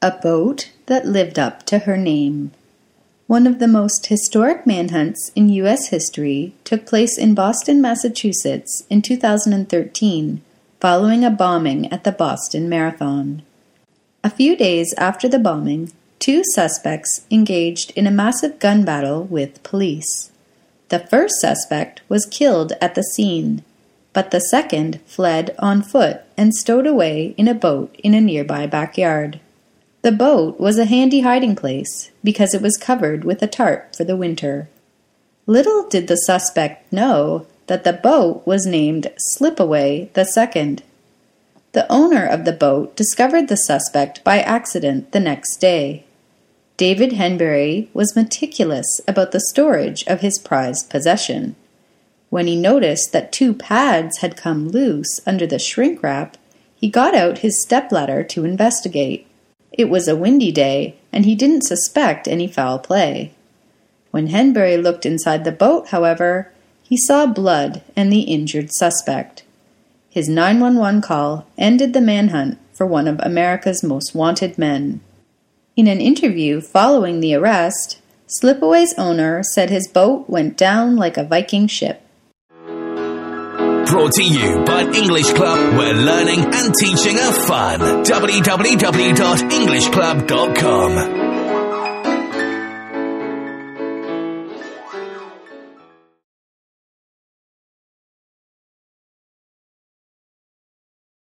A boat that lived up to her name. One of the most historic manhunts in U.S. history took place in Boston, Massachusetts in 2013, following a bombing at the Boston Marathon. A few days after the bombing, 2 suspects engaged in a massive gun battle with police. The first suspect was killed at the scene, but the second fled on foot and stowed away in a boat in a nearby backyard. The boat was a handy hiding place because it was covered with a tarp for the winter. Little did the suspect know that the boat was named Slipaway II. The owner of the boat discovered the suspect by accident the next day. David Henbury was meticulous about the storage of his prized possession. When he noticed that 2 pads had come loose under the shrink wrap, he got out his stepladder to investigate. It was a windy day, and he didn't suspect any foul play. When Henbury looked inside the boat, however, he saw blood and the injured suspect. His 911 call ended the manhunt for one of America's most wanted men. In an interview following the arrest, Slipaway's owner said his boat went down like a Viking ship. Brought to you by English Club, where learning and teaching are fun. www.englishclub.com